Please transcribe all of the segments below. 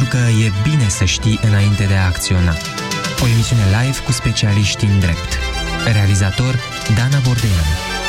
că e bine să știi înainte de a acționa. O emisiune live cu specialiști în drept. Realizator Dana Bordean.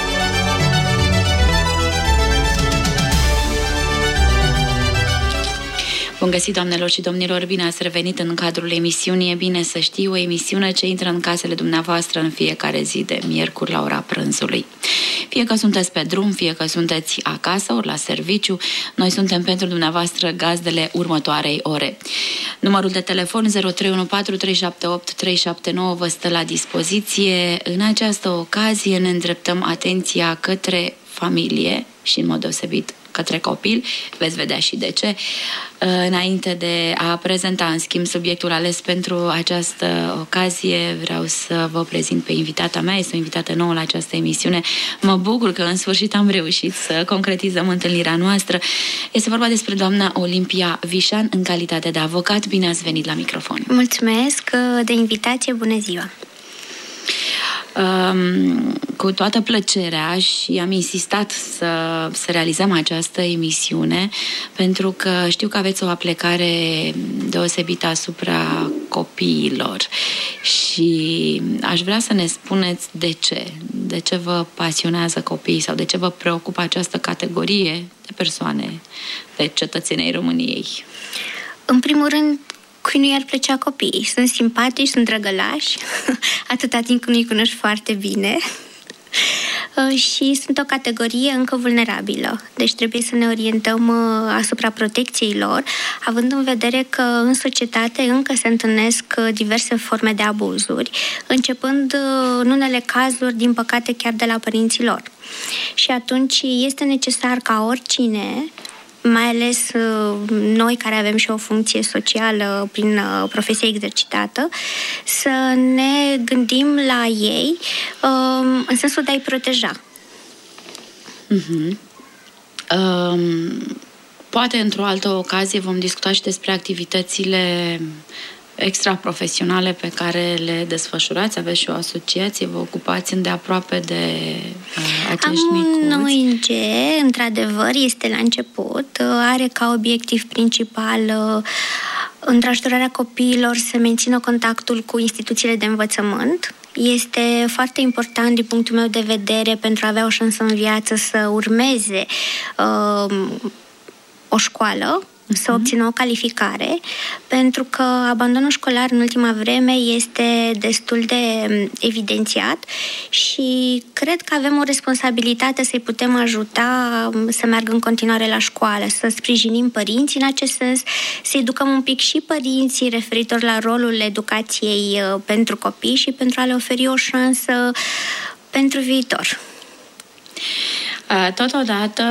Bun găsit, doamnelor și domnilor, bine ați revenit în cadrul emisiunii E bine să știi, o emisiune ce intră în casele dumneavoastră în fiecare zi de miercuri la ora prânzului. Fie că sunteți pe drum, fie că sunteți acasă ori la serviciu, noi suntem pentru dumneavoastră gazdele următoarei ore. Numărul de telefon 0314 378 379 vă stă la dispoziție. În această ocazie ne îndreptăm atenția către familie și în mod deosebit către copil, veți vedea și de ce. Înainte de a prezenta, în schimb, subiectul ales pentru această ocazie, vreau să vă prezint pe invitata mea, este o invitată nouă la această emisiune. Mă bucur că în sfârșit am reușit să concretizăm întâlnirea noastră. Este vorba despre doamna Olimpia Vișan, în calitate de avocat. Bine ați venit la microfon! Mulțumesc de invitație, bună ziua! Cu toată plăcerea și am insistat să realizăm această emisiune pentru că știu că aveți o aplecare deosebită asupra copiilor și aș vrea să ne spuneți de ce vă pasionează copiii sau de ce vă preocupă această categorie de persoane, de cetățenii României. În primul rând, cui nu i-ar plăcea copiii? Sunt simpatici, sunt drăgălași, atâta timp când nu-i cunoști foarte bine. Și sunt o categorie încă vulnerabilă. Deci trebuie să ne orientăm asupra protecției lor, având în vedere că în societate încă se întâlnesc diverse forme de abuzuri, începând în unele cazuri, din păcate, chiar de la părinții lor. Și atunci este necesar ca oricine, mai ales noi care avem și o funcție socială prin profesia exercitată, să ne gândim la ei în sensul de a-i proteja. Poate într-o altă ocazie vom discuta și despre activitățile extraprofesionale pe care le desfășurați, aveți și o asociație, vă ocupați îndeaproape de acești micuți. Am un ONG, într-adevăr, este la început, are ca obiectiv principal întrajutorarea copiilor să mențină contactul cu instituțiile de învățământ. Este foarte important din punctul meu de vedere pentru a avea o șansă în viață să urmeze o școală, să obțină o calificare, pentru că abandonul școlar în ultima vreme este destul de evidențiat și cred că avem o responsabilitate să-i putem ajuta să meargă în continuare la școală, să sprijinim părinții în acest sens, să educăm un pic și părinții referitor la rolul educației pentru copii și pentru a le oferi o șansă pentru viitor. Totodată,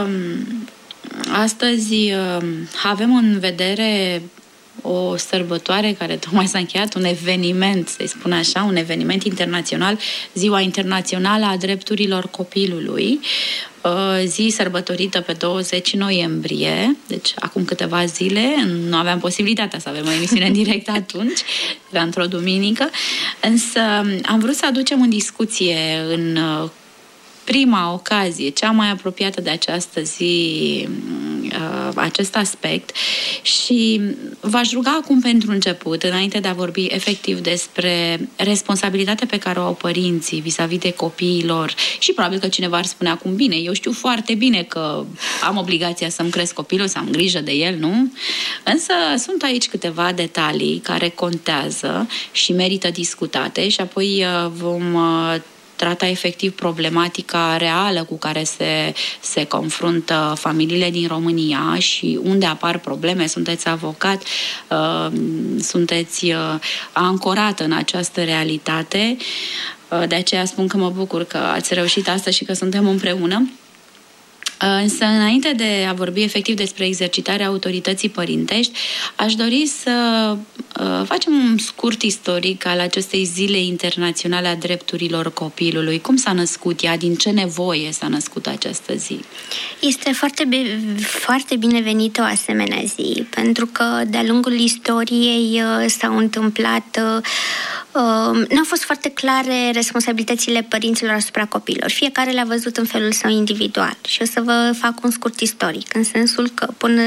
astăzi avem în vedere o sărbătoare care tocmai s-a încheiat, un eveniment, să-i spun așa, un eveniment internațional, Ziua Internațională a Drepturilor Copilului, zi sărbătorită pe 20 noiembrie, deci acum câteva zile, nu aveam posibilitatea să avem o emisiune în direct atunci, era într-o duminică, însă am vrut să aducem în discuție în prima ocazie, cea mai apropiată de această zi, acest aspect și v-aș ruga acum pentru început, înainte de a vorbi efectiv despre responsabilitatea pe care o au părinții vis-a-vis de copiilor și probabil că cineva ar spune acum, bine, eu știu foarte bine că am obligația să-mi cresc copilul, să am grijă de el, nu? Însă sunt aici câteva detalii care contează și merită discutate și apoi vom trata efectiv problematica reală cu care se confruntă familiile din România și unde apar probleme. Sunteți avocat, sunteți ancorat în această realitate. De aceea spun că mă bucur că ați reușit asta și că suntem împreună. Însă, înainte de a vorbi efectiv despre exercitarea autorității părintești, aș dori să facem un scurt istoric al acestei zile internaționale a drepturilor copilului. Cum s-a născut ea? Din ce nevoie s-a născut această zi? Este foarte binevenită o asemenea zi, pentru că de-a lungul istoriei s-au întâmplat Nu au fost foarte clare responsabilitățile părinților asupra copiilor. Fiecare le-a văzut în felul său individual. Și o să vă fac un scurt istoric, în sensul că până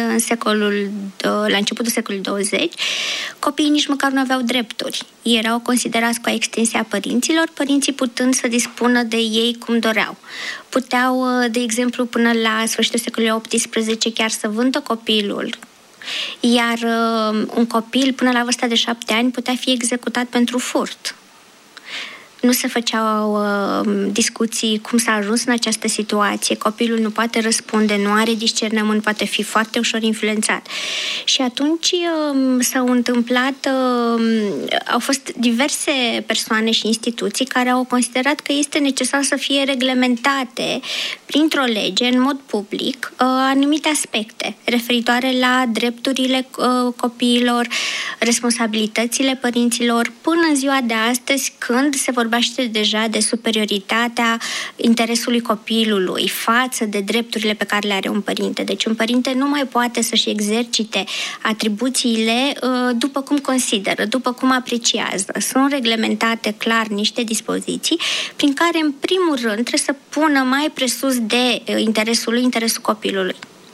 la începutul secolului 20, copiii nici măcar nu aveau drepturi. Erau considerați ca extensia părinților, părinții putând să dispună de ei cum doreau. Puteau, de exemplu, până la sfârșitul secolului XVIII chiar să vândă copilul, iar un copil până la vârsta de 7 ani putea fi executat pentru furt. Nu se făceau discuții cum s-a ajuns în această situație. Copilul nu poate răspunde, nu are discernământ, poate fi foarte ușor influențat. Și atunci s-au întâmplat, au fost diverse persoane și instituții care au considerat că este necesar să fie reglementate printr-o lege, în mod public, anumite aspecte referitoare la drepturile copiilor, responsabilitățile părinților, până în ziua de astăzi, când se vorbește deja de superioritatea interesului copilului față de drepturile pe care le are un părinte. Deci un părinte nu mai poate să-și exercite atribuțiile după cum consideră, după cum apreciază. Sunt reglementate clar niște dispoziții prin care, în primul rând, trebuie să pună mai presus de interesul copilului.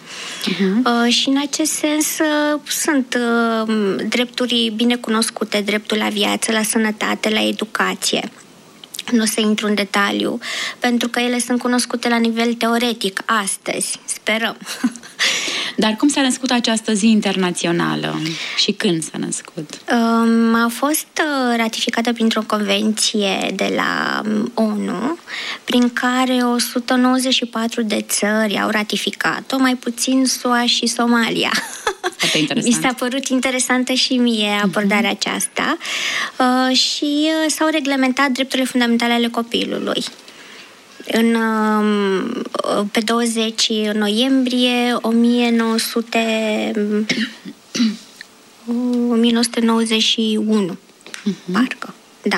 Și în acest sens sunt drepturi bine cunoscute, dreptul la viață, la sănătate, la educație. Nu o să intru în detaliu, pentru că ele sunt cunoscute la nivel teoretic astăzi, sperăm. Dar cum s-a născut această zi internațională și când s-a născut? A fost ratificată printr-o convenție de la ONU, prin care 194 de țări au ratificat-o, mai puțin SUA și Somalia. Mi s-a părut interesantă și mie abordarea aceasta și s-au reglementat drepturile fundamentale ale copilului. Pe 20 noiembrie 1991, parcă, da.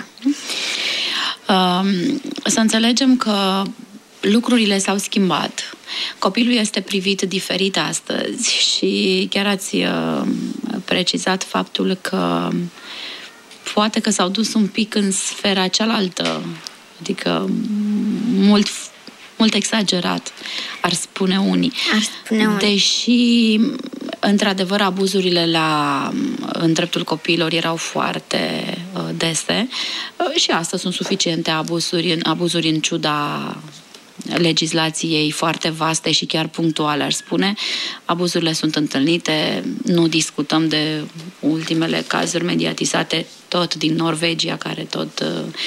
Să înțelegem că lucrurile s-au schimbat. Copilul este privit diferit astăzi și chiar ați precizat faptul că poate că s-au dus un pic în sfera cealaltă, adică mult exagerat, ar spune unii. Deși, într-adăvăr, abuzurile în dreptul copiilor erau foarte dese și astăzi sunt suficiente abuzuri în ciuda legislației foarte vaste și chiar punctuale, aș spune. Abuzurile sunt întâlnite, nu discutăm de ultimele cazuri mediatizate, tot din Norvegia, care tot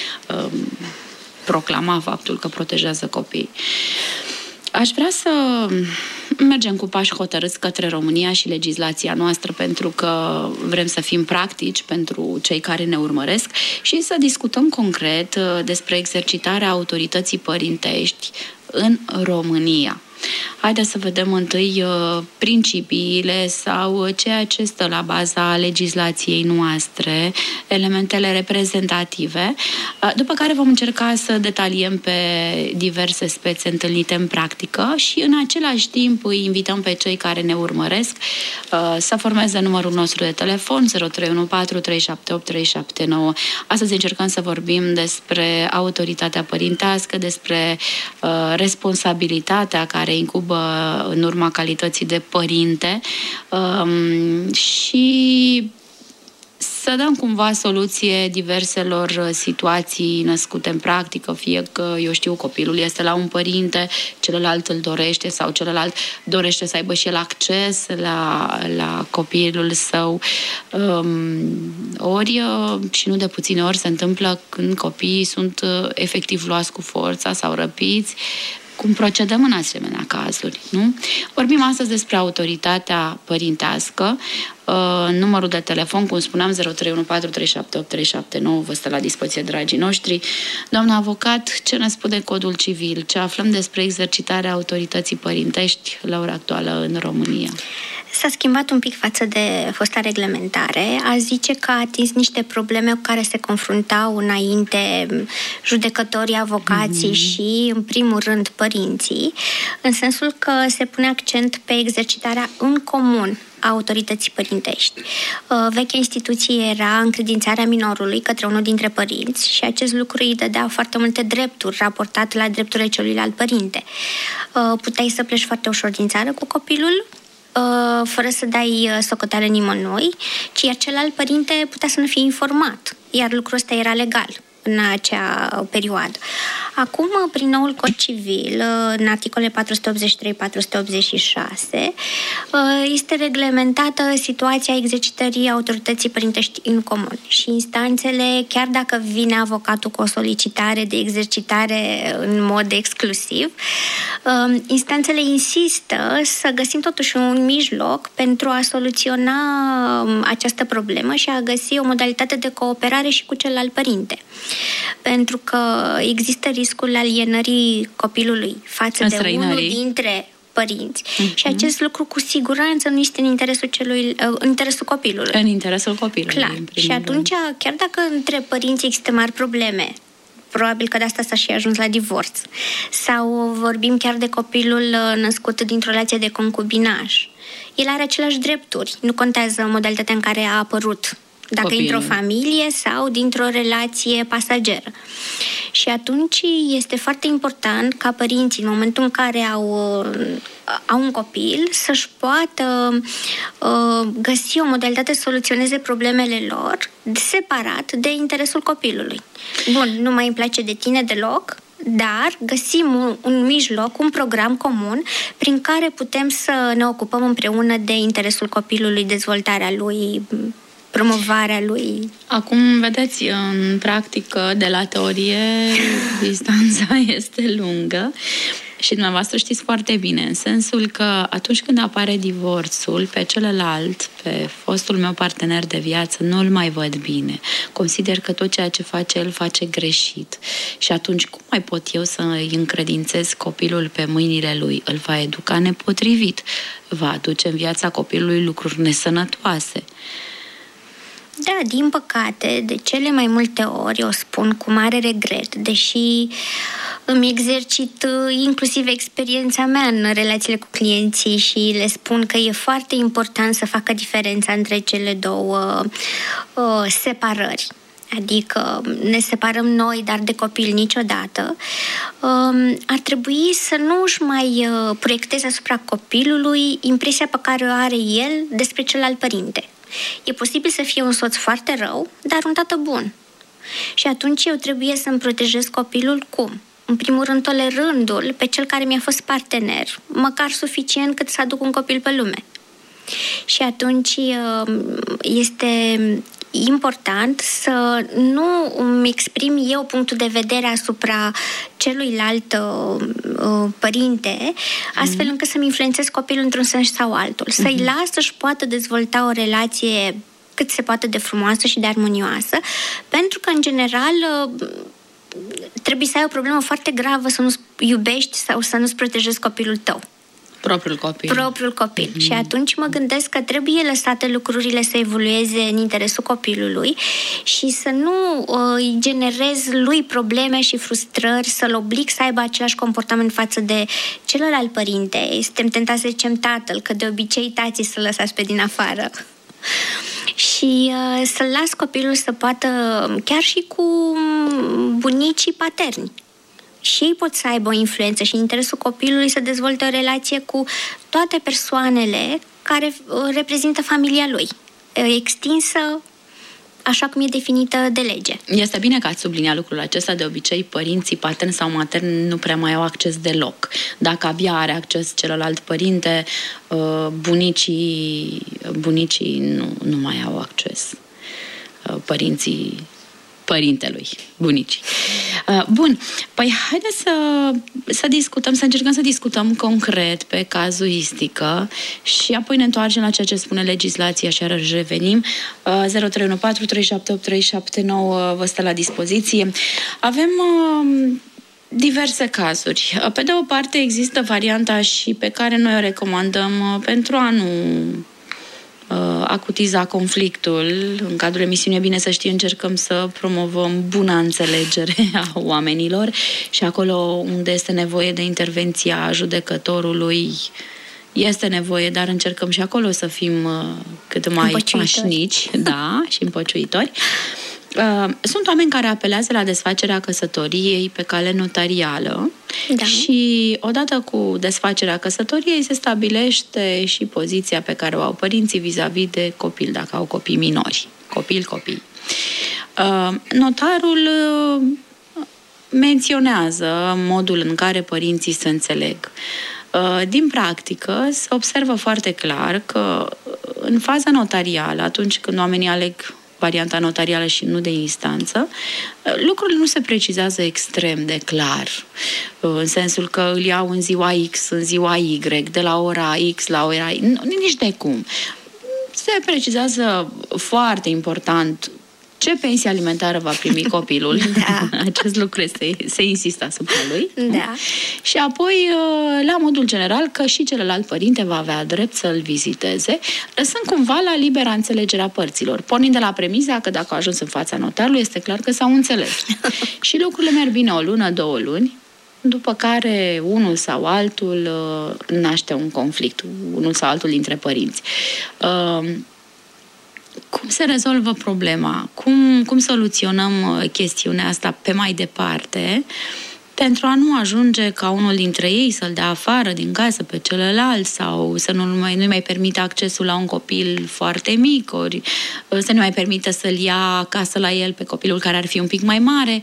proclama faptul că protejează copiii. Aș vrea să mergem cu pași hotărâți către România și legislația noastră, pentru că vrem să fim practici pentru cei care ne urmăresc și să discutăm concret despre exercitarea autorității părintești în România. Haideți să vedem întâi principiile sau ceea ce stă la baza legislației noastre, elementele reprezentative, după care vom încerca să detaliem pe diverse spețe întâlnite în practică și în același timp îi invităm pe cei care ne urmăresc să formeze numărul nostru de telefon 0314 378 379. Astăzi încercăm să vorbim despre autoritatea părintească, despre responsabilitatea care incubă în urma calității de părinte și să dăm cumva soluție diverselor situații născute în practică, fie că, eu știu, copilul este la un părinte, celălalt îl dorește sau celălalt dorește să aibă și el acces la copilul său. Ori, și nu de puține ori, se întâmplă când copiii sunt efectiv luați cu forța sau răpiți. Cum procedăm în asemenea cazuri, nu? Vorbim astăzi despre autoritatea părintească. Numărul de telefon, cum spuneam, 0314378379, vă stă la dispoziție, dragii noștri. Doamna avocat, ce ne spune Codul Civil? Ce aflăm despre exercitarea autorității părintești la ora actuală în România? S-a schimbat un pic față de fosta reglementare. A zice că a atins niște probleme cu care se confruntau înainte judecătorii, avocații și, în primul rând, părinții, în sensul că se pune accent pe exercitarea în comun a autorității părintești. Vechea instituție era încredințarea minorului către unul dintre părinți și acest lucru îi dădea foarte multe drepturi raportat la drepturile celuilalt părinte. Puteai să pleci foarte ușor din țară cu copilul, fără să dai socoteală nimănui, ci iar celălalt părinte putea să nu fie informat, iar lucrul ăsta era legal în acea perioadă. Acum, prin noul cod civil, în articole 483-486, este reglementată situația exercitării autorității părintești în comun și instanțele, chiar dacă vine avocatul cu o solicitare de exercitare în mod exclusiv, instanțele insistă să găsim totuși un mijloc pentru a soluționa această problemă și a găsi o modalitate de cooperare și cu celălalt părinte. Pentru că există riscul alienării copilului față de unul dintre părinți. Și acest lucru cu siguranță nu este în interesul copilului. În interesul copilului. Clar. Și atunci, chiar dacă între părinți există mari probleme, probabil că de asta s-a și ajuns la divorț, sau vorbim chiar de copilul născut dintr-o relație de concubinaj, el are aceleași drepturi. Nu contează modalitatea în care a apărut, dacă copilul, dintr-o familie sau dintr-o relație pasageră. Și atunci este foarte important ca părinții, în momentul în care au un copil, să-și poată găsi o modalitate să soluționeze problemele lor separat de interesul copilului. Bun, nu mai îmi place de tine deloc, dar găsim un mijloc, un program comun prin care putem să ne ocupăm împreună de interesul copilului, dezvoltarea lui, promovarea lui. Acum, vedeți, în practică, de la teorie, distanța este lungă și dumneavoastră știți foarte bine, în sensul că atunci când apare divorțul, pe celălalt, pe fostul meu partener de viață, nu-l mai văd bine. Consider că tot ceea ce face el face greșit. Și atunci, cum mai pot eu să îi încredințez copilul pe mâinile lui? Îl va educa nepotrivit, va aduce în viața copilului lucruri nesănătoase. Da, din păcate, de cele mai multe ori, o spun cu mare regret, deși îmi exercit inclusiv experiența mea în relațiile cu clienții și le spun că e foarte important să facă diferența între cele două separări. Adică ne separăm noi, dar de copil niciodată. Ar trebui să nu își mai proiecteze asupra copilului impresia pe care o are el despre celălalt părinte. E posibil să fie un soț foarte rău, dar un tată bun. Și atunci eu trebuie să-mi protejez copilul cum? În primul rând, tolerându-l pe cel care mi-a fost partener, măcar suficient cât să aduc un copil pe lume. Și atunci este important să nu îmi exprim eu punctul de vedere asupra celuilalt părinte, astfel încât să-mi influențez copilul într-un sens sau altul. Să-i las să-și poată dezvolta o relație cât se poate de frumoasă și de armonioasă, pentru că, în general, trebuie să ai o problemă foarte gravă să nu-ți iubești sau să nu-ți protejezi copilul tău. Propriul copil. Și atunci mă gândesc că trebuie lăsate lucrurile să evolueze în interesul copilului și să nu îi generez lui probleme și frustrări, să-l oblig să aibă același comportament față de celălalt părinte. Suntem tentați să zicem tatăl, că de obicei tații să lăsați pe din afară. Și să-l las copilul să poată, chiar și cu bunicii paterni, și ei pot să aibă o influență și în interesul copilului să dezvolte o relație cu toate persoanele care reprezintă familia lui, extinsă așa cum e definită de lege. Este bine că ați subliniat lucrul acesta. De obicei, părinții paterni sau materni nu prea mai au acces deloc. Dacă abia are acces celălalt părinte, bunicii nu mai au acces. Părintelui, bunicii. Bun, păi haideți să discutăm, să încercăm să discutăm concret pe cazuistică și apoi ne întoarcem la ceea ce spune legislația și iarăși revenim. 0314 378 379 vă stă la dispoziție. Avem diverse cazuri. Pe de o parte există varianta și pe care noi o recomandăm pentru a nu acutiza conflictul. În cadrul emisiunii E bine să știi, încercăm să promovăm buna înțelegere a oamenilor și acolo unde este nevoie de intervenția judecătorului este nevoie, dar încercăm și acolo să fim cât mai pașnici, da, și împăciuitori. Sunt oameni care apelează la desfacerea căsătoriei pe cale notarială, da. Și odată cu desfacerea căsătoriei se stabilește și poziția pe care o au părinții vis-a-vis de copil, dacă au copii minori, copii. Notarul menționează modul în care părinții se înțeleg. Din practică se observă foarte clar că în faza notarială, atunci când oamenii aleg varianta notarială și nu de instanță, lucrurile nu se precizează extrem de clar, în sensul că îl iau în ziua X, în ziua Y, de la ora X la ora Y, nici de cum. Se precizează foarte important ce pensie alimentară va primi copilul. Da. Acest lucru se insistă asupra lui. Da. Și apoi, la modul general, că și celălalt părinte va avea drept să-l viziteze, lăsând cumva la libera înțelegerea părților, pornind de la premiza că dacă au ajuns în fața notarului, este clar că s-au înțeles. Și lucrurile merg bine o lună, 2 luni, după care unul sau altul naște un conflict, unul sau altul dintre părinți. Cum se rezolvă problema? Cum soluționăm chestiunea asta pe mai departe pentru a nu ajunge ca unul dintre ei să-l dea afară din casă pe celălalt sau să nu-i mai permită accesul la un copil foarte mic, ori să nu mai permită să-l ia acasă la el pe copilul care ar fi un pic mai mare?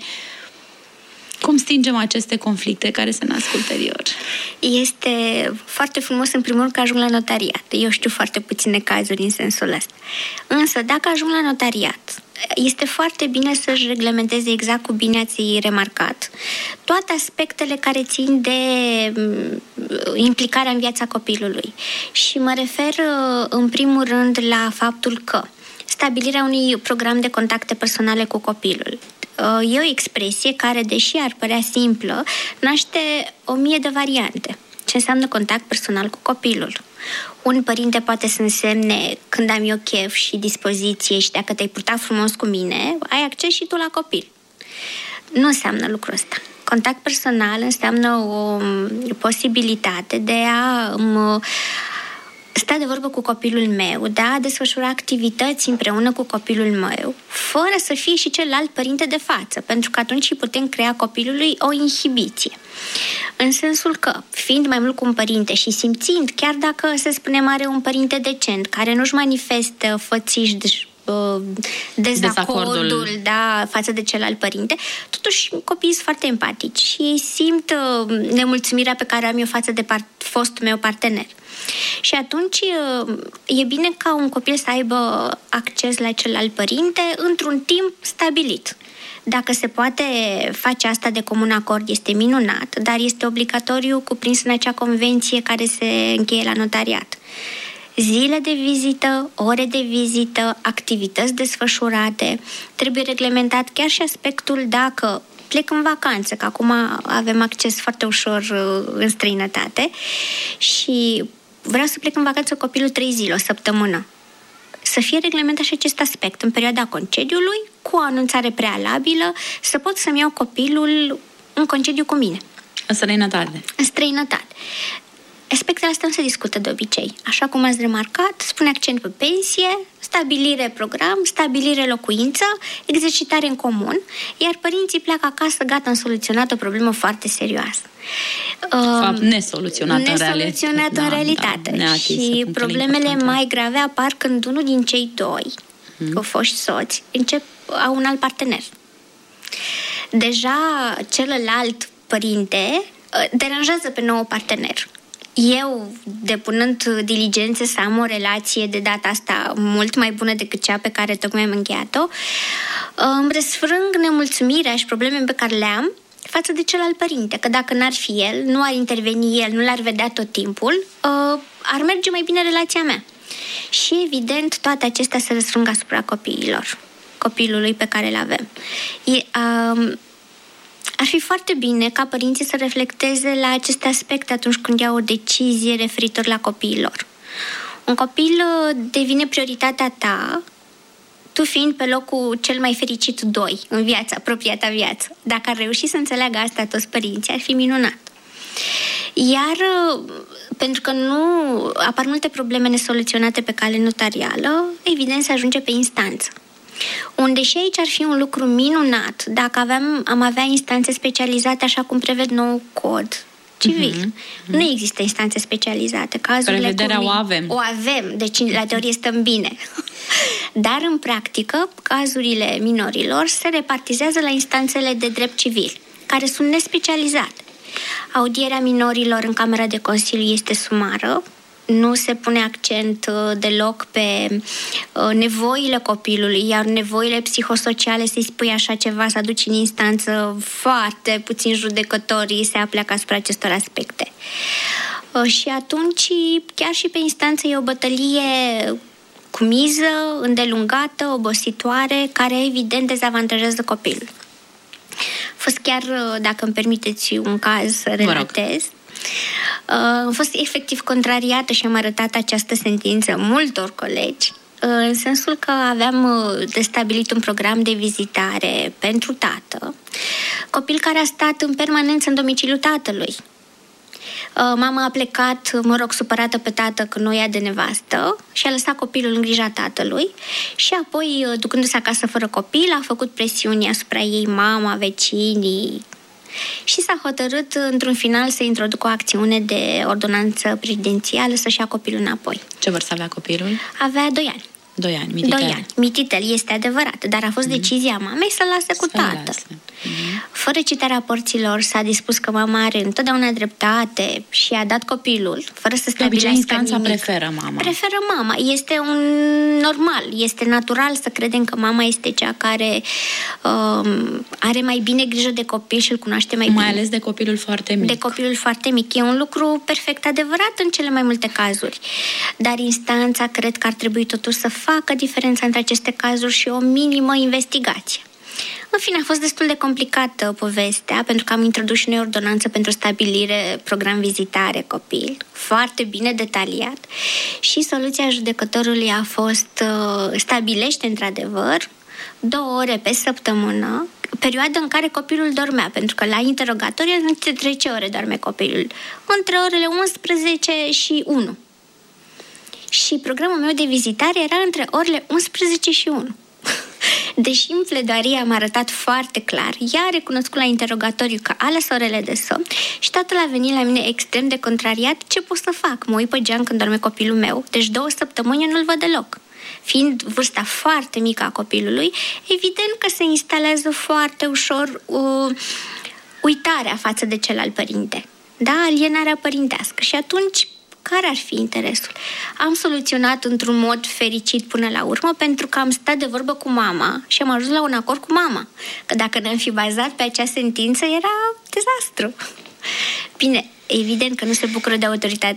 Cum stingem aceste conflicte care se nasc ulterior? Este foarte frumos, în primul rând, că ajung la notariat. Eu știu foarte puține cazuri în sensul ăsta. Însă, dacă ajung la notariat, este foarte bine să-și reglementeze exact, cum bine ați remarcat, toate aspectele care țin de implicarea în viața copilului. Și mă refer, în primul rând, la faptul că stabilirea unui program de contacte personale cu copilul. E o expresie care, deși ar părea simplă, naște 1000 de variante. Ce înseamnă contact personal cu copilul? Un părinte poate să însemne când am eu chef și dispoziție și dacă te-ai purtat frumos cu mine, ai acces și tu la copil. Nu înseamnă lucrul ăsta. Contact personal înseamnă o posibilitate de a sta de vorbă cu copilul meu, de a desfășura activități împreună cu copilul meu, fără să fie și celălalt părinte de față, pentru că atunci putem crea copilului o inhibiție. În sensul că, fiind mai mult cu un părinte și simțind, chiar dacă, să spunem, are un părinte decent, care nu-și manifestă fățiș dezacordul, da, față de celălalt părinte, totuși copiii sunt foarte empatici și ei simt nemulțumirea pe care am eu față de fostul meu partener. Și atunci e bine ca un copil să aibă acces la celălalt părinte într-un timp stabilit. Dacă se poate face asta de comun acord, este minunat, dar este obligatoriu cuprins în acea convenție care se încheie la notariat. Zile de vizită, ore de vizită, activități desfășurate, trebuie reglementat chiar și aspectul dacă plec în vacanță, că acum avem acces foarte ușor în străinătate și vreau să plec în vacanță cu copilul 3 zile, o săptămână. Să fie reglementat și acest aspect în perioada concediului, cu o anunțare prealabilă, să pot să-mi iau copilul în concediu cu mine. În străinătate. În străinătate. Aspectele astea nu se discută de obicei. Așa cum ați remarcat, spune accent pe pensie, stabilire program, stabilire locuință, exercitare în comun, iar părinții pleacă acasă, gata, am soluționat o problemă foarte serioasă. Fapt nesoluționată în realitate. Da, și problemele mai grave apar când unul din cei doi, cu foști soți, au un alt partener. Deja celălalt părinte deranjează pe nou partener. Eu, depunând diligențe să am o relație de data asta mult mai bună decât cea pe care tocmai am încheiat-o, îmi răsfrâng nemulțumirea și problemele pe care le am față de celălalt părinte, că dacă n-ar fi el, nu ar interveni el, nu l-ar vedea tot timpul, ar merge mai bine relația mea. Și evident, toate acestea se răsfrâng asupra copilului pe care îl avem. ar fi foarte bine ca părinții să reflecteze la aceste aspecte atunci când iau o decizie referitor la copiii lor. Un copil devine prioritatea ta, tu fiind pe locul cel mai fericit 2 în viața, propria ta viață. Dacă ar reuși să înțeleagă asta toți părinții, ar fi minunat. Iar pentru că nu apar multe probleme nesoluționate pe cale notarială, evident se ajunge pe instanță. Unde și aici ar fi un lucru minunat dacă am avea instanțe specializate așa cum prevede nou cod civil. Nu există instanțe specializate. Prevederea o avem. O avem, deci la teorie stăm bine. Dar în practică, cazurile minorilor se repartizează la instanțele de drept civil, care sunt nespecializate. Audierea minorilor în Camera de Consiliu este sumară, nu se pune accent deloc pe nevoile copilului, iar nevoile psihosociale, să-i spui așa ceva, să aduci în instanță, foarte puțin judecătorii se apleacă asupra acestor aspecte. Și atunci, chiar și pe instanță e o bătălie cu miză, îndelungată, obositoare, care evident dezavantajează copilul. A fost chiar, dacă îmi permiteți un caz să relatez, am fost efectiv contrariată și am arătat această sentință multor colegi, în sensul că aveam de stabilit un program de vizitare pentru tată, copil care a stat în permanență în domiciliul tatălui. Mama a plecat, supărată pe tată că nu ia de nevastă și a lăsat copilul în grija tatălui și apoi, ducându-se acasă fără copil, a făcut presiuni asupra ei, mama, vecinii, și s-a hotărât într-un final să introducă o acțiune de ordonanță prezidențială să-și ia copilul înapoi. Ce vârstă avea copilul? Avea 2 ani. 2 ani, mititel. 2 ani. Mititel, este adevărat, dar a fost decizia mamei să lase cu tată. Fără citarea părților, s-a dispus că mama are întotdeauna dreptate și a dat copilul, fără să stabilească instanța nimic. preferă mama. Preferă mama. Este un normal, este natural să credem că mama este cea care are mai bine grijă de copil și îl cunoaște mai bine. Mai ales de copilul foarte mic. De copilul foarte mic. E un lucru perfect adevărat în cele mai multe cazuri. Dar instanța cred că ar trebui totuși să facă diferența între aceste cazuri și o minimă investigație. În fine, a fost destul de complicată povestea, pentru că am introdus și noi ordonanță pentru stabilire, program vizitare copil, foarte bine detaliat, și soluția judecătorului a fost stabilește într-adevăr 2 ore pe săptămână, perioadă în care copilul dormea, pentru că la interogatoriu între 3 ore doarme copilul, între orele 11 și 1. Și programul meu de vizitare era între orele 11 și 1. Deși în pledoarie am arătat foarte clar, ea a recunoscut la interogatoriu că a lăsat orele de somn și tatăl a venit la mine extrem de contrariat. Ce pot să fac? Mă uit pe geam când dorme copilul meu, deci 2 săptămâni eu nu-l văd deloc. Fiind vârsta foarte mică a copilului, evident că se instalează foarte ușor uitarea față de celălalt părinte. Da, alienarea părintească. Și atunci, care ar fi interesul? Am soluționat într-un mod fericit până la urmă, pentru că am stat de vorbă cu mama și am ajuns la un acord cu mama. Că dacă ne-am fi bazat pe acea sentință, era dezastru. Bine, evident că nu se bucură de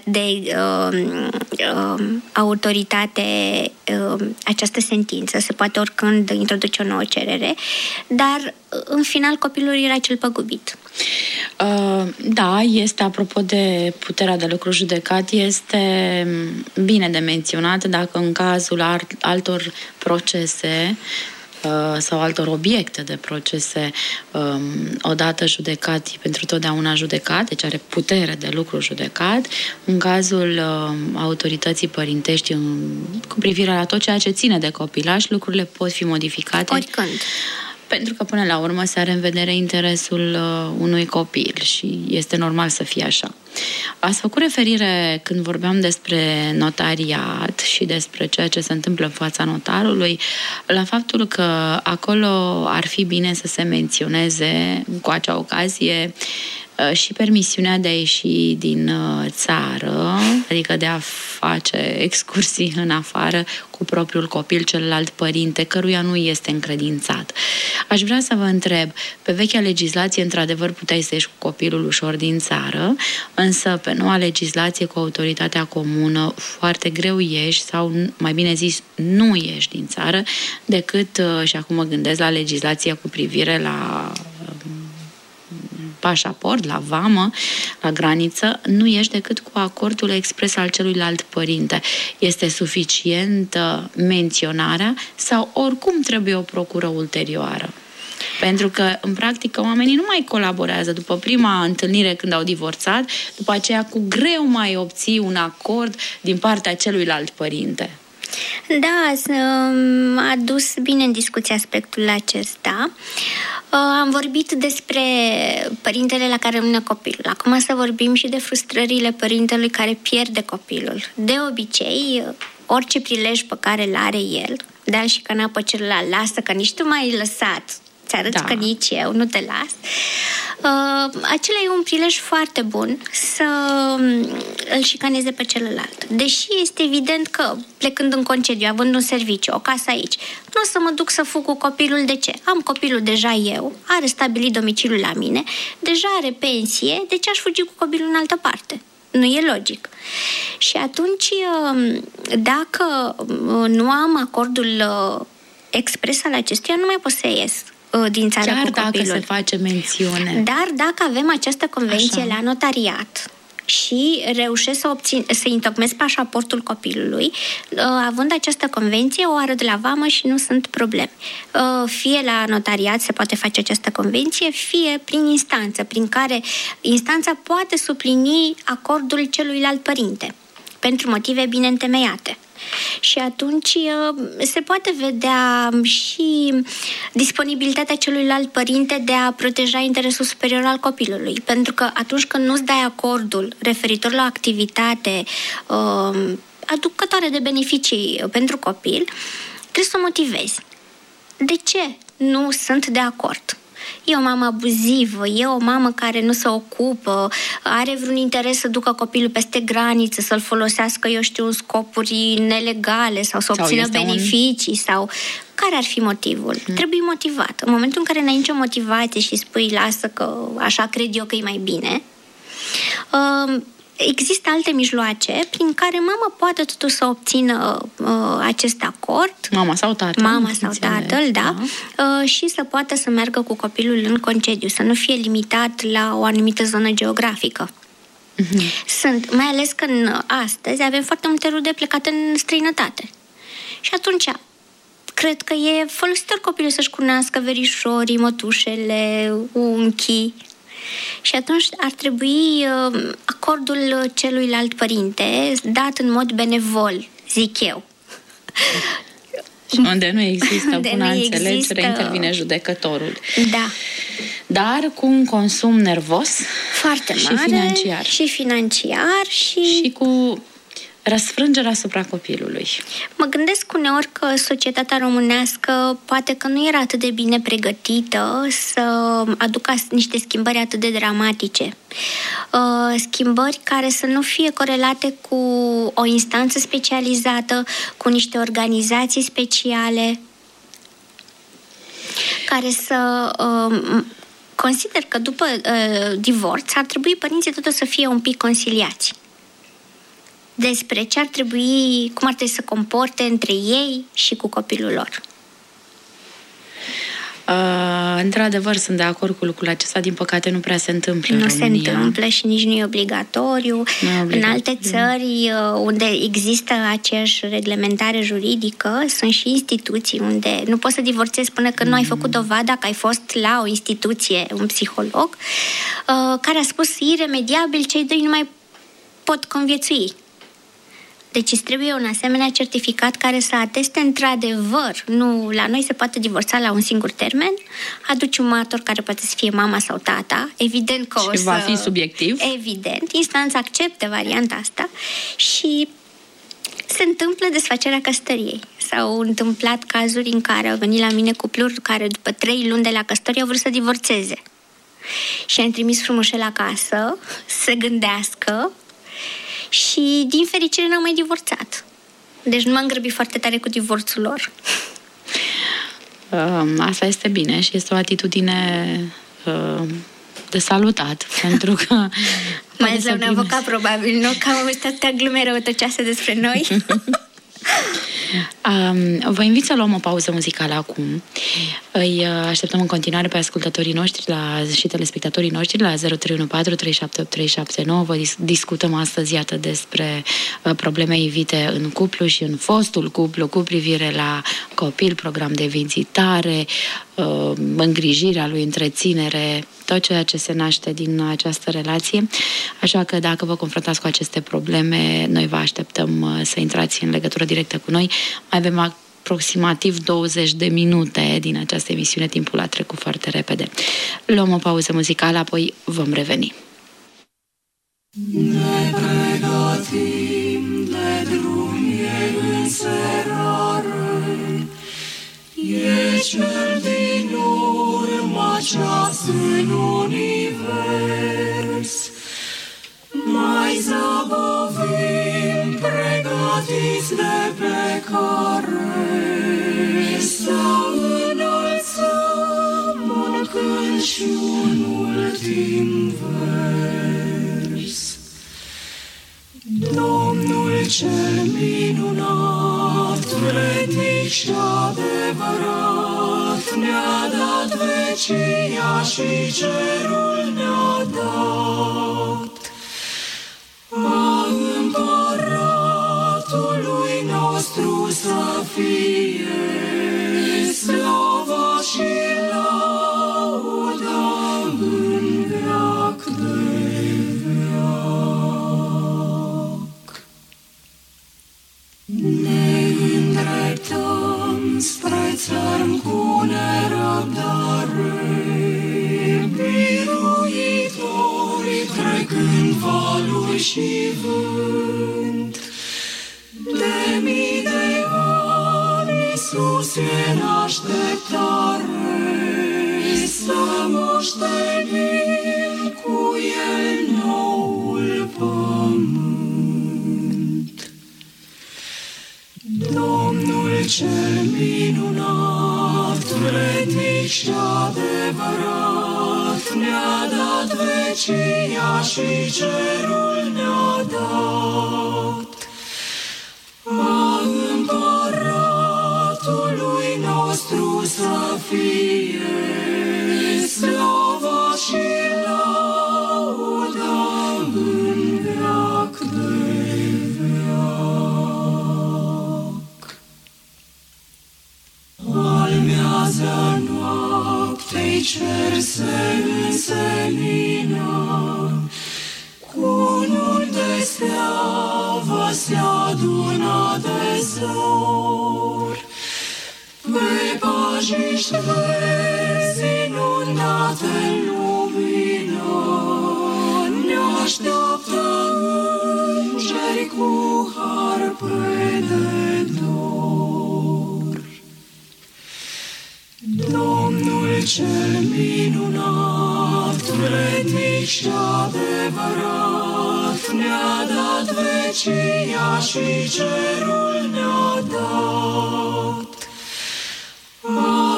autoritate această sentință, se poate oricând introduce o nouă cerere, dar în final copilul era cel păgubit. Da, este, apropo de puterea de lucru judecat, este bine de menționat dacă în cazul altor procese sau altor obiecte de procese, odată judecat, pentru totdeauna judecat, deci are putere de lucru judecat. În cazul autorității părintești cu privire la tot ceea ce ține de copilaș, lucrurile pot fi modificate. Oricând. Pentru că până la urmă se are în vedere interesul unui copil și este normal să fie așa. Ați făcut referire, când vorbeam despre notariat și despre ceea ce se întâmplă în fața notarului, la faptul că acolo ar fi bine să se menționeze cu acea ocazie și permisiunea de a ieși din țară, adică de a face excursii în afară cu propriul copil, celălalt părinte, căruia nu este încredințat. Aș vrea să vă întreb, pe vechea legislație, într-adevăr, puteai să ieși cu copilul ușor din țară, însă pe noua legislație cu autoritatea comună foarte greu ieși, sau mai bine zis, nu ieși din țară, decât, și acum mă gândesc la legislația cu privire la pașaport, la vamă, la graniță, nu ieși decât cu acordul expres al celuilalt părinte. Este suficientă menționarea sau oricum trebuie o procură ulterioară? Pentru că, în practică, oamenii nu mai colaborează după prima întâlnire când au divorțat, după aceea cu greu mai obții un acord din partea celuilalt părinte. Da, a adus bine în discuție aspectul acesta. Am vorbit despre părintele la care rămâne copilul. Acum să vorbim și de frustrările părintelui care pierde copilul. De obicei, orice prilej pe care îl are el, dă-l și canapă celălalt, lasă că nici tu m-ai lăsat, ți-arăți că nici eu nu te las. Acela e un prilej foarte bun să îl șicaneze pe celălalt. Deși este evident că, plecând în concediu, având un serviciu, o casă aici, nu o să mă duc să fug cu copilul. De ce? Am copilul deja eu, are stabilit domiciliul la mine, deja are pensie, de ce aș fugi cu copilul în altă parte? Nu e logic. Și atunci, dacă nu am acordul expres al acestuia, nu mai pot să ies din țară chiar cu copilul. Dacă se face mențiune. Dar dacă avem această convenție la notariat și reușesc să întocmesc pașaportul copilului, având această convenție, o arăt la vamă și nu sunt probleme. Fie la notariat se poate face această convenție, fie prin instanță, prin care instanța poate suplini acordul celuilalt părinte, pentru motive bine întemeiate. Și atunci se poate vedea și disponibilitatea celuilalt părinte de a proteja interesul superior al copilului. Pentru că atunci când nu-ți dai acordul referitor la o activitate aducătoare de beneficii pentru copil, trebuie să o motivezi. De ce nu sunt de acord? E o mamă abuzivă, e o mamă care nu se ocupă, are vreun interes să ducă copilul peste graniță, să-l folosească, eu știu, în scopuri nelegale sau să obțină beneficii sau... Care ar fi motivul? Trebuie motivat. În momentul în care n-ai nicio motivație și spui, lasă că așa cred eu că e mai bine, există alte mijloace prin care mama poate totuși să obțină acest acord. Mama sau tatăl. Mama sau tatăl, da. Și să poată să meargă cu copilul în concediu, să nu fie limitat la o anumită zonă geografică. Sunt, mai ales că astăzi avem foarte multe rude plecate în străinătate. Și atunci cred că e folositor copilul să-și cunoască verișorii, mătușele, unchii. Și atunci ar trebui acordul celuilalt părinte dat în mod benevol, zic eu. Și unde nu există bună înțelegere, intervine judecătorul. Da. Dar cu un consum nervos foarte mare și financiar și cu răsfrângerea asupra copilului. Mă gândesc uneori că societatea românească poate că nu era atât de bine pregătită să aducă niște schimbări atât de dramatice. Schimbări care să nu fie corelate cu o instanță specializată, cu niște organizații speciale, care să... Consider că după divorț ar trebui părinții totuși să fie un pic consiliați despre ce ar trebui, cum ar trebui să comporte între ei și cu copilul lor. Într-adevăr, sunt de acord cu lucrul acesta. Din păcate, nu prea se întâmplă în România. Nu se întâmplă și nici nu e obligatoriu. În alte țări unde există aceeași reglementare juridică, sunt și instituții unde nu poți să divorțezi până când nu ai făcut dovada că ai fost la o instituție, un psiholog, care a spus iremediabil cei doi nu mai pot conviețui. Deci îți trebuie un asemenea certificat care să ateste într-adevăr, nu, la noi se poate divorța la un singur termen, aduci un martor care poate să fie mama sau tata, evident că și va fi subiectiv. Evident, instanța acceptă varianta asta și se întâmplă desfacerea căsătoriei. S-au întâmplat cazuri în care au venit la mine cupluri care după 3 luni de la căsătorie au vrut să divorțeze. Și am trimis frumușel acasă să gândească și, din fericire, n-am mai divorțat. Deci nu m-am grăbit foarte tare cu divorțul lor. Asta este bine și este o atitudine de salutat, pentru că... Mai ales la un avocat, probabil, nu? Că am auzit atâtea glume răutăcioase despre noi. Vă invit să luăm o pauză muzicală acum. Îi așteptăm în continuare pe ascultătorii noștri și telespectatorii noștri la 0314378379. Vă discutăm astăzi, iată, despre probleme evite în cuplu și în fostul cuplu cu privire la copil, program de vizitare, îngrijirea lui, întreținere, tot ceea ce se naște din această relație. Așa că dacă vă confruntați cu aceste probleme, noi vă așteptăm să intrați în legătură directă cu noi. Mai avem aproximativ 20 de minute din această emisiune, timpul a trecut foarte repede. Luăm o pauză muzicală, apoi vom reveni. Ne pregătim de drum, e înserare, e cel din urmă ceas în univers. Mai zăbovim pregătiți de plecare, să înălțăm un cânt și un ultim vers. Domnul cel minunat, vrednic și adevărat, ne-a dat vecia și cerul ne-a dat. A împăratului nostru să fie slava și lauda în veac de veac. Ne îndreptăm spre țărm cu nerăbdare, biruitori trecând valuri și vânt. De mii de ani Iisus e în așteptare, să moștenim cu El noul pământ. Domnul cel minunat, vrednic și adevărat, ne-a dat vecia și cerul ne-a dat. A împăratului nostru să fie slava și lauda în veac de veac. Almează noaptei cer se însenină, cununi de steavă se adună de zor. Pe pajiști verzi inundate-n lumină, ne așteaptă îngeri cu harpe de dor. Domnul cel minunat, vrednic și adevărat, ne-a dat vecia și cerul ne-a dat. A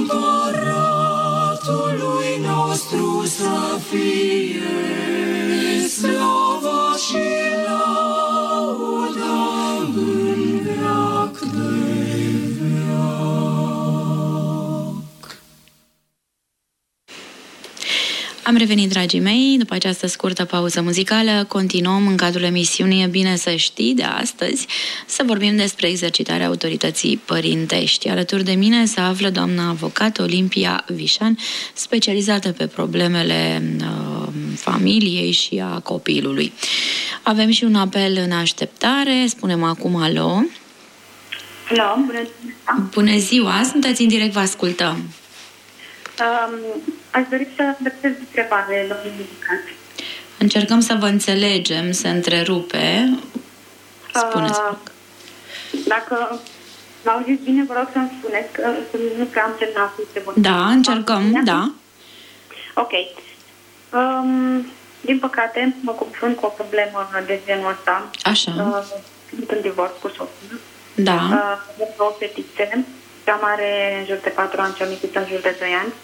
împăratului nostru să fie slava și lauda în veac de veac. Am revenit, dragii mei, după această scurtă pauză muzicală. Continuăm în cadrul emisiunii E bine să știi de astăzi să vorbim despre exercitarea autorității părintești. Alături de mine se află doamna avocat Olimpia Vișan, specializată pe problemele familiei și a copilului. Avem și un apel în așteptare. Spunem acum alo. Alo, bună ziua. Bună ziua, sunteți în direct, vă ascultăm. Aș dori să adresez întrebare la muzicat. Încercăm să vă înțelegem, se întrerupe. Spuneți. Dacă m-auziți bine, vă rog să-mi spuneți că nu prea am semnat foarte bun. Da, încercăm, da. Ok. Din păcate, mă confrunt cu o problemă de genul ăsta. Așa. Sunt în divorț cu soțul. Da. Avem două fetițe. Cea mare în jur de 4 ani, cea micuță în jur de 2 ani.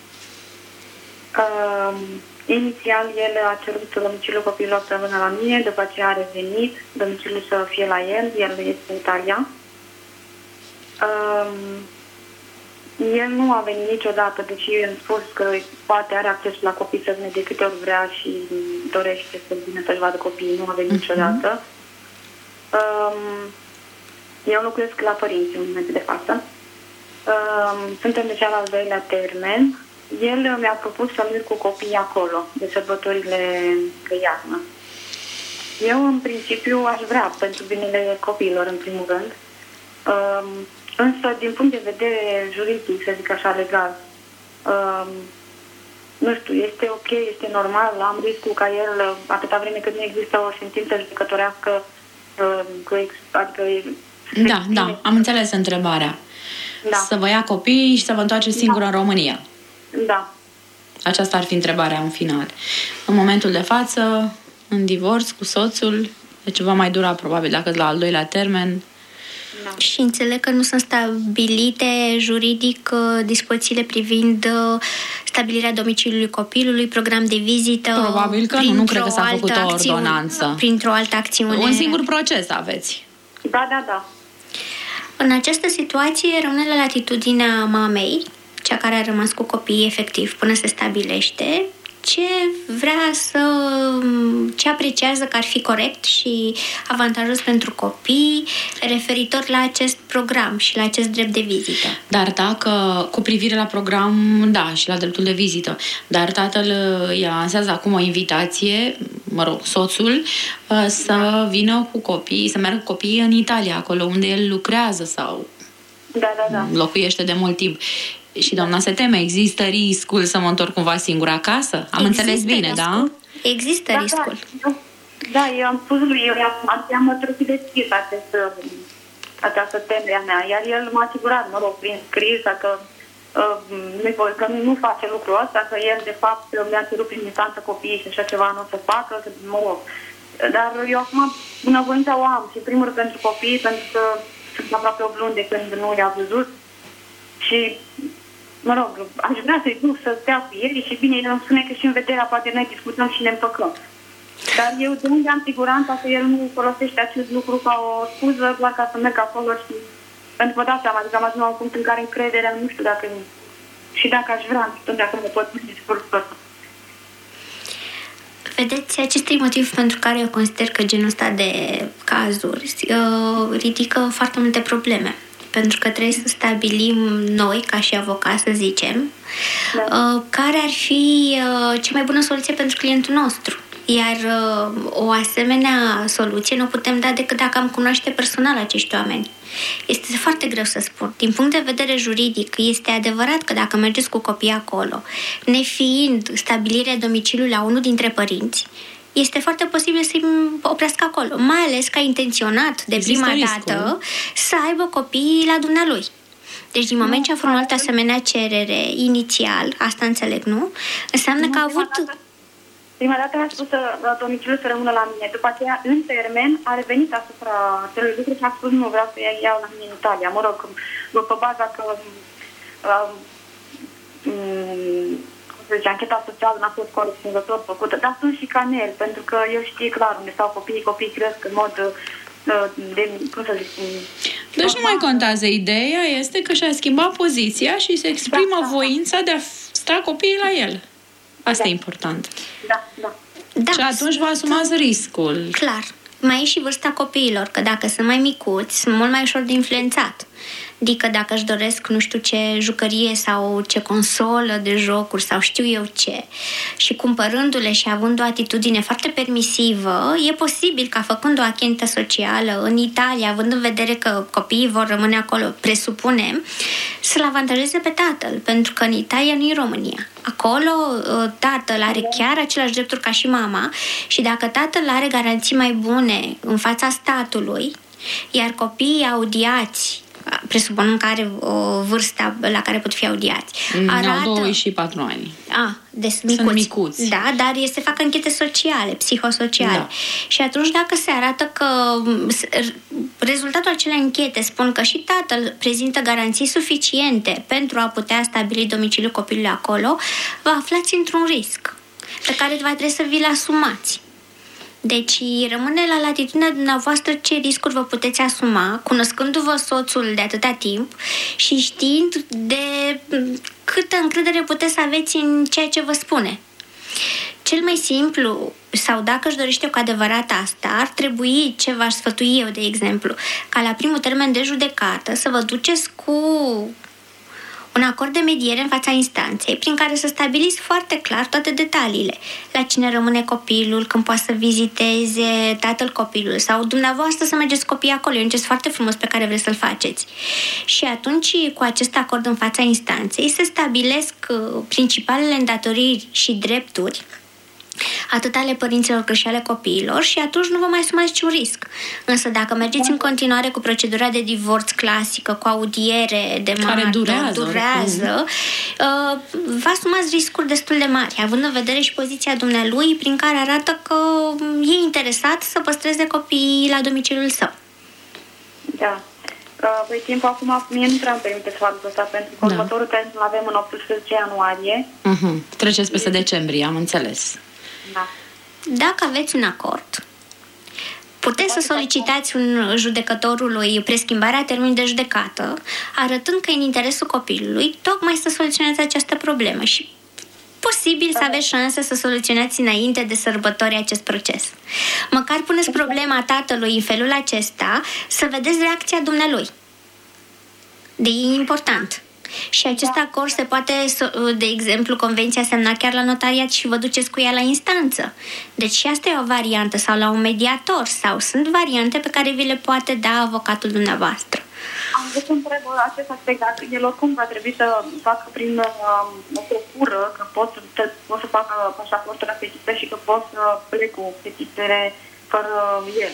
Inițial, el a cerut domiciliul copilului să rămână la mine, după aceea a revenit, domiciliul să fie la el este în Italia. El nu a venit niciodată, deși eu am spus că poate are acces la copii să vină de câte ori vrea și dorește să vină să-și vadă copiii, nu a venit niciodată. Eu locuiesc la părinți în momentul de față. Suntem de al doilea termen. El mi-a propus să merg cu copiii acolo, de sărbătorile de iarnă. Eu, în principiu, aș vrea pentru binele copiilor, în primul rând. Însă, din punct de vedere juridic, să zic așa, legal, nu știu, este ok, este normal, am riscul ca el, atâta vreme cât nu există o sentință judecătorească, adică... Da, am înțeles întrebarea. Da. Să vă ia copiii și să vă întoarceți singur în România. Da. Aceasta ar fi întrebarea în final. În momentul de față, în divorț cu soțul, deci va mai dura probabil dacă la al doilea termen. Da. Și înțeleg că nu sunt stabilite juridic dispozițiile privind stabilirea domiciliului copilului, program de vizită. Probabil că nu cred că s-a făcut o ordonanță. Printr-o altă acțiune. Un singur proces aveți. Da. În această situație rămâne la latitudinea mamei, cea care a rămas cu copiii efectiv până se stabilește, ce apreciază că ar fi corect și avantajos pentru copii referitor la acest program și la acest drept de vizită. Dar dacă, cu privire la program, da, și la dreptul de vizită, dar tatăl îi lansează acum o invitație, soțul, să vină cu copiii, să meargă cu copiii în Italia, acolo unde el lucrează sau locuiește de mult timp. Și doamna se teme, există riscul să mă întorc cumva singură acasă? Am înțeles bine, riscul. Da? Există riscul. Da, eu am spus lui, am mătrăsit deschis această temere a mea, iar el m-a asigurat, prin scris, că nu face lucrul ăsta, că el, de fapt, mi-a cerut prin instanță copiii și așa ceva nu o să facă, Dar eu acum bunăvoința o am și, în primul rând, pentru copii, pentru că sunt aproape 8 luni de când nu i-a văzut și aș vrea să-i duc să stea cu el și bine, el îmi spune că și în vederea poate noi discutăm și ne împăcăm. Dar eu de unde am siguranța că el nu folosește acest lucru ca o scuză doar ca să merg acolo pentru că dați seama, adică am ajuns la un punct în care încrederea, nu știu dacă și dacă aș vrea, nu știu dacă mă pot discursul ăsta. Vedeți, acesta e motiv pentru care eu consider că genul ăsta de cazuri ridică foarte multe probleme. Pentru că trebuie să stabilim noi, ca și avocați, să zicem, care ar fi cea mai bună soluție pentru clientul nostru. Iar o asemenea soluție nu putem da decât dacă am cunoaște personal acești oameni. Este foarte greu să spun. Din punct de vedere juridic, este adevărat că dacă mergeți cu copiii acolo, nefiind stabilirea domiciliului la unul dintre părinți, este foarte posibil să-i oprească acolo, mai ales că a intenționat de prima dată să aibă copiii la dumnealui. Deci din moment ce a formulat asemenea cerere inițial, asta înțeleg, nu? Înseamnă că a avut... Prima dată mi-a spus să domiciliul să rămână la mine. După aceea, în termen, a revenit asupra acelui lucru și a spus nu, vreau să iau la mine în Italia. Mă rog, pe baza că ancheta socială n-a fost corespunzător făcută, dar sunt și canel, pentru că eu știu clar unde stau copiii cresc în mod deci nu mai contează. Ideea este că și-a schimbat poziția și se exprimă voința de a sta copiii la el. Asta e important. Da. Și atunci vă asumați riscul. Clar. Mai e și vârsta copiilor, că dacă sunt mai micuți, sunt mult mai ușor de influențat. Adică dacă își doresc nu știu ce jucărie sau ce consolă de jocuri sau știu eu ce, și cumpărându-le și având o atitudine foarte permisivă, e posibil ca făcând o anchetă socială în Italia, având în vedere că copiii vor rămâne acolo, presupunem, să-l avantajeze pe tatăl, pentru că în Italia nu e România. Acolo tatăl are chiar același drepturi ca și mama și dacă tatăl are garanții mai bune în fața statului, iar copiii audiați, presupunând că are o vârstă la care pot fi audiați, arată... 2 și 4 ani. Deci sunt micuți. Da, dar se fac anchete sociale, psihosociale. Da. Și atunci dacă se arată că rezultatul acelei anchete spun că și tatăl prezintă garanții suficiente pentru a putea stabili domiciliul copilului acolo, vă aflați într-un risc pe care va trebui să vi-l asumați. Deci rămâne la latitudinea dumneavoastră ce riscuri vă puteți asuma, cunoscându-vă soțul de atâta timp și știind de câtă încredere puteți să aveți în ceea ce vă spune. Cel mai simplu, sau dacă își dorește cu adevărat asta, ar trebui, ce v-aș sfătui eu, de exemplu, ca la primul termen de judecată să vă duceți cu un acord de mediere în fața instanței, prin care să stabiliți foarte clar toate detaliile. La cine rămâne copilul, când poate să viziteze tatăl copilului, sau dumneavoastră să mergeți copiii acolo. E un gest foarte frumos pe care vreți să-l faceți. Și atunci, cu acest acord în fața instanței, se stabilesc principalele îndatoriri și drepturi, atât ale părinților cât și ale copiilor, și atunci nu vă mai asumați niciun risc. Însă dacă mergeți în continuare cu procedura de divorț clasică, cu audiere de martor, durează, vă asumați riscuri destul de mari, având în vedere și poziția dumnealui, prin care arată că e interesat să păstreze copiii la domiciliul său. Da. Păi timpul acum mie nu prea îmi permite să fac asta, pentru că următorul termen îl avem în 18 ianuarie. Treceți peste decembrie, am înțeles. Da. Dacă aveți un acord, puteți să solicitați judecătorului preschimbarea termenului de judecată, arătând că e în interesul copilului tocmai să soluționați această problemă și posibil să aveți șanse să soluționați înainte de sărbători acest proces. Măcar puneți problema tatălui în felul acesta, să vedeți reacția dumnealui. De e important. Și acest acord se poate, de exemplu, convenția semna chiar la notariat și vă duceți cu ea la instanță. Deci și asta e o variantă, sau la un mediator, sau sunt variante pe care vi le poate da avocatul dumneavoastră. Am vrut să întreb acest aspect, dacă el oricum va trebui să facă prin o procură, că pot să facă pașaportul la petiție și că pot să plec cu petiție fără el.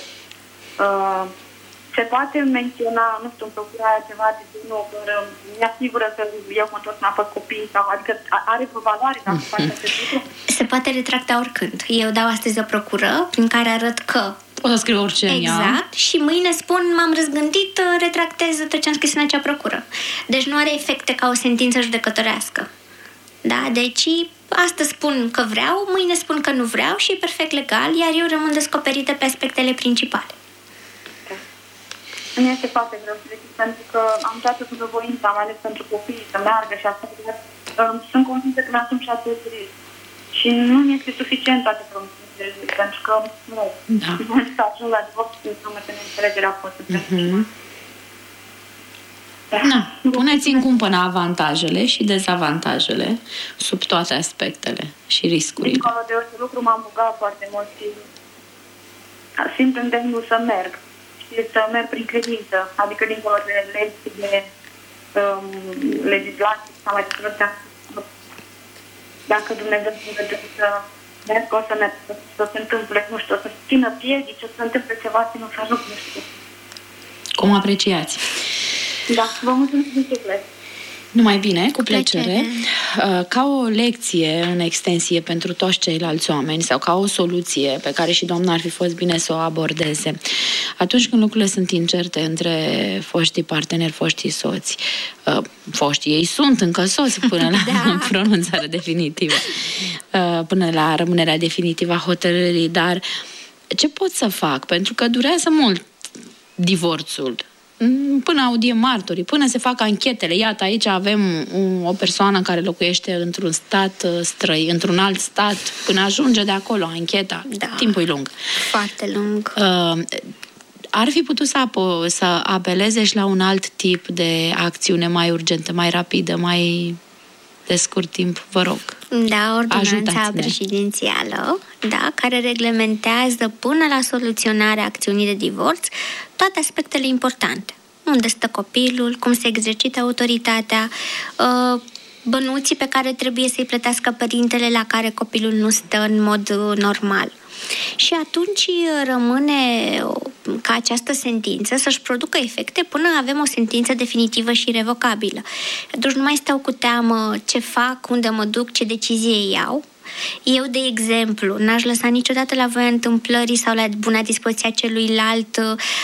Se poate menționa, nu știu, în procurarea ceva de genul, că mi asigură că eu mă întorc înapoi copiii, sau adică are vreo valoare dacă face acest lucru? Se poate retracta oricând. Eu dau astăzi o procură prin care arăt că o să scriu orice în ea. Exact. Și mâine spun, m-am răzgândit, retractez tot ce am scris în acea procură. Deci nu are efecte ca o sentință judecătorească. Da? Deci astăzi spun că vreau, mâine spun că nu vreau și e perfect legal, iar eu rămân descoperită pe aspectele principale. Nu este foarte greu să decid, pentru că am toată bunăvoința, mai ales pentru copii, să meargă și asta. Sunt convinsă că mi-asum și acest risc. Și nu mi este suficient toate promisiunile, pentru că nu să ajung la divorț și să mă țin înțelegerea fost. Puneți în cumpănă avantajele și dezavantajele sub toate aspectele și riscurile. Dincolo de orice lucru m-am bugat foarte mult și simt îndemnul să merg. Să merg prin credință, adică dincolo de legi, de legislație, sau mai departe. Dacă Dumnezeu îmi dă să merg, o să merg, să se întâmple, nu știu, o să țină piedici, o să se întâmple ceva, țină să ajung, nu știu. Cum apreciați? Da, vă mulțumesc din suflet. Numai bine, cu plăcere. Ca o lecție în extensie pentru toți ceilalți oameni sau ca o soluție pe care și doamna ar fi fost bine să o abordeze. Atunci când lucrurile sunt incerte între foștii parteneri, foștii soți, foștii, ei sunt încă soți până la pronunțarea definitivă, până la rămânerea definitivă a hotărârii, dar ce pot să fac? Pentru că durează mult divorțul. Până audie martorii, până se fac anchetele. Iată, aici avem o persoană care locuiește într-un stat străin, într-un alt stat, până ajunge de acolo ancheta. Da. Timpul e lung. Foarte lung. Ar fi putut să apeleze și la un alt tip de acțiune mai urgentă, mai rapidă, mai de scurt timp, vă rog. Da, ordonanța prezidențială, da, care reglementează până la soluționarea acțiunii de divorț toate aspectele importante. Unde stă copilul, cum se exercită autoritatea, bănuții pe care trebuie să-i plătească părintele la care copilul nu stă în mod normal. Și atunci rămâne ca această sentință să-și producă efecte până avem o sentință definitivă și irrevocabilă. Atunci nu mai stau cu teamă ce fac, unde mă duc, ce decizie iau. Eu, de exemplu, n-aș lăsa niciodată la voia întâmplării sau la buna dispoziția celuilalt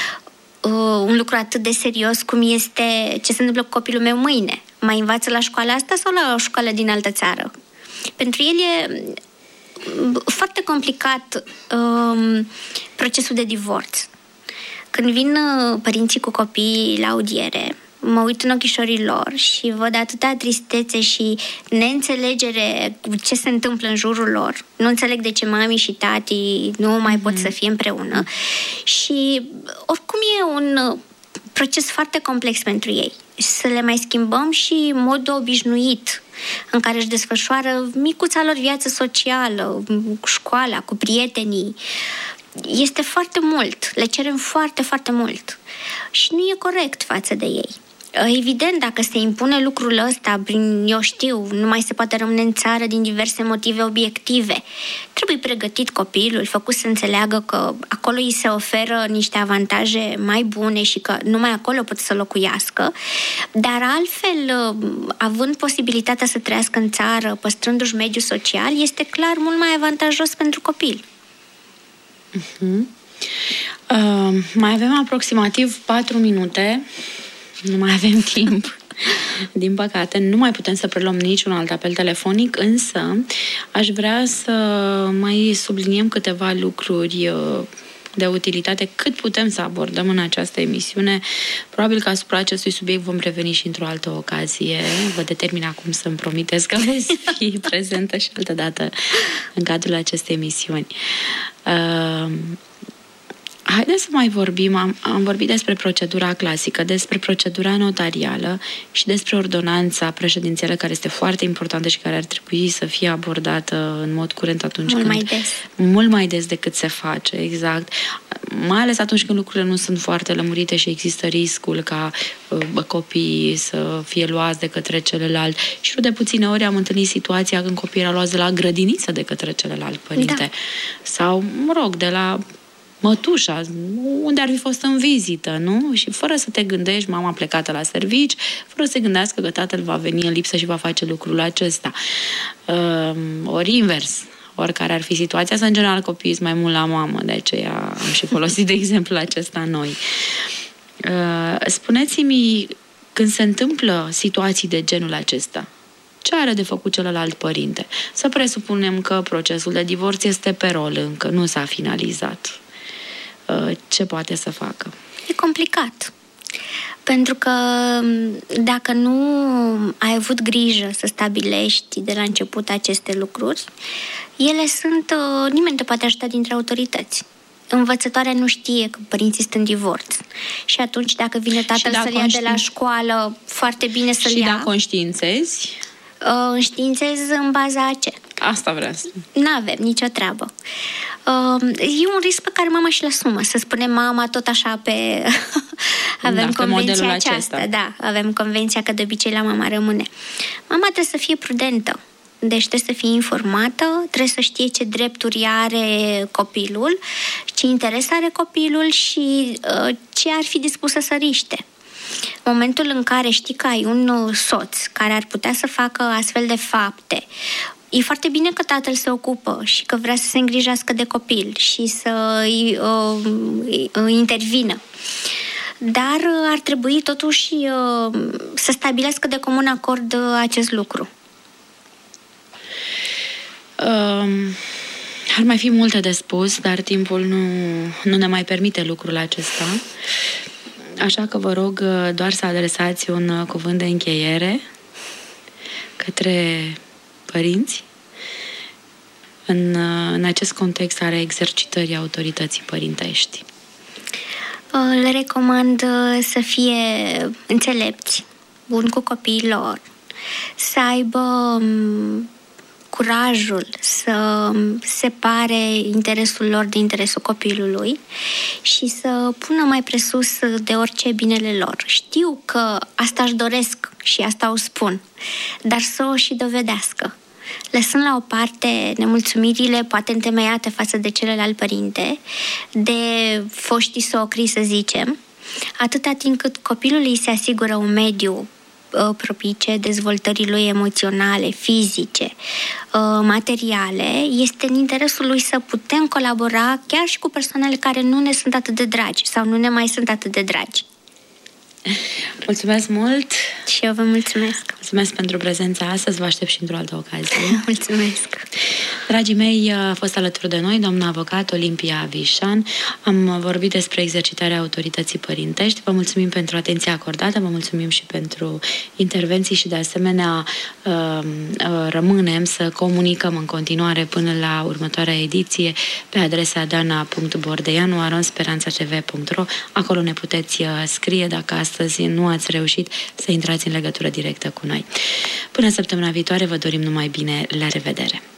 un lucru atât de serios cum este ce se întâmplă cu copilul meu mâine. Mai învață la școala asta sau la o școală din altă țară? Pentru el e foarte complicat procesul de divorț. Când vin părinții cu copii la audiere, mă uit în ochișorii lor și văd atâta tristețe și neînțelegere cu ce se întâmplă în jurul lor. Nu înțeleg de ce mami și tati nu mai pot să fie împreună. Și oricum e un proces foarte complex pentru ei. Să le mai schimbăm și modul obișnuit în care își desfășoară micuța lor viață socială, cu școala, cu prietenii. Este foarte mult. Le cerem foarte, foarte mult. Și nu e corect față de ei. Evident, dacă se impune lucrul ăsta prin, eu știu, nu mai se poate rămâne în țară din diverse motive obiective. Trebuie pregătit copilul, făcut să înțeleagă că acolo îi se oferă niște avantaje mai bune și că numai acolo pot să locuiască, dar altfel, având posibilitatea să trăiască în țară, păstrându-și mediul social, este clar mult mai avantajos pentru copil. Mai avem aproximativ 4 minute. Nu mai avem timp. Din păcate, nu mai putem să preluăm niciun alt apel telefonic, însă aș vrea să mai subliniem câteva lucruri de utilitate cât putem să abordăm în această emisiune. Probabil că asupra acestui subiect vom reveni și într-o altă ocazie. Vă determin acum să-mi promiteți că veți fi prezentă și altă dată în cadrul acestei emisiuni. Haideți să mai vorbim, am vorbit despre procedura clasică, despre procedura notarială și despre ordonanța președințială, care este foarte importantă și care ar trebui să fie abordată în mod curent atunci mult mai des decât se face, exact. Mai ales atunci când lucrurile nu sunt foarte lămurite și există riscul ca copiii să fie luați de către celălalt. Și nu de puține ori am întâlnit situația când copiii erau luați de la grădiniță de către celălalt părinte. Da. Sau, de la mătușa, unde ar fi fost în vizită, nu? Și fără să te gândești, mama plecată la servici, fără să te gândească că tatăl va veni în lipsă și va face lucrul acesta. Ori invers, oricare ar fi situația, să în general copiii sunt mai mult la mamă, de aceea am și folosit de exemplu acesta noi. Spuneți-mi, când se întâmplă situații de genul acesta, ce are de făcut celălalt părinte? Să presupunem că procesul de divorț este pe rol încă, nu s-a finalizat. Ce poate să facă? E complicat. Pentru că dacă nu ai avut grijă să stabilești de la început aceste lucruri, ele sunt... nimeni te poate ajuta dintre autorități. Învățătoarea nu știe că părinții sunt în divorț. Și atunci, dacă vine tatăl să-l ia de la școală, foarte bine să-l ia. Și dacă conștiințezi? Înștiințezi în baza a ce? Asta vreau să... N-avem nicio treabă. E un risc pe care mama și-l asumă. Să spunem mama tot așa pe... avem convenția aceasta. Da, avem convenția că de obicei la mama rămâne. Mama trebuie să fie prudentă. Deci trebuie să fie informată, trebuie să știe ce drepturi are copilul, ce interes are copilul și ce ar fi dispusă să riște. Momentul în care știi că ai un soț care ar putea să facă astfel de fapte, e foarte bine că tatăl se ocupă și că vrea să se îngrijească de copil și să intervină. Dar ar trebui totuși să stabilească de comun acord acest lucru. Ar mai fi multe de spus, dar timpul nu ne mai permite lucrul acesta. Așa că vă rog doar să adresați un cuvânt de încheiere către părinți în acest context al exercitării autorității părintești. Le recomand să fie înțelepți, buni cu copiii lor, să aibă curajul să separe interesul lor de interesul copilului și să pună mai presus de orice binele lor. Știu că asta își doresc și asta o spun, dar să o și dovedească. Lăsând la o parte nemulțumirile poate întemeiate față de celălalt părinte, de foștii socri, să zicem, atâta timp cât copilul îi se asigură un mediu propice dezvoltării lui emoționale, fizice, materiale, este în interesul lui să putem colabora chiar și cu persoanele care nu ne sunt atât de dragi sau nu ne mai sunt atât de dragi. Mulțumesc mult! Și eu vă mulțumesc! Mulțumesc pentru prezența astăzi, vă aștept și într-o altă ocazie. Mulțumesc! Dragii mei, a fost alături de noi doamna avocat Olimpia Vișan. Am vorbit despre exercitarea autorității părintești. Vă mulțumim pentru atenția acordată, vă mulțumim și pentru intervenții și de asemenea rămânem să comunicăm în continuare până la următoarea ediție pe adresa dana.bordeanu@speranțatv.ro. Acolo ne puteți scrie dacă astăzi nu ați reușit să intrați în legătură directă cu noi. Până săptămâna viitoare vă dorim numai bine, la revedere!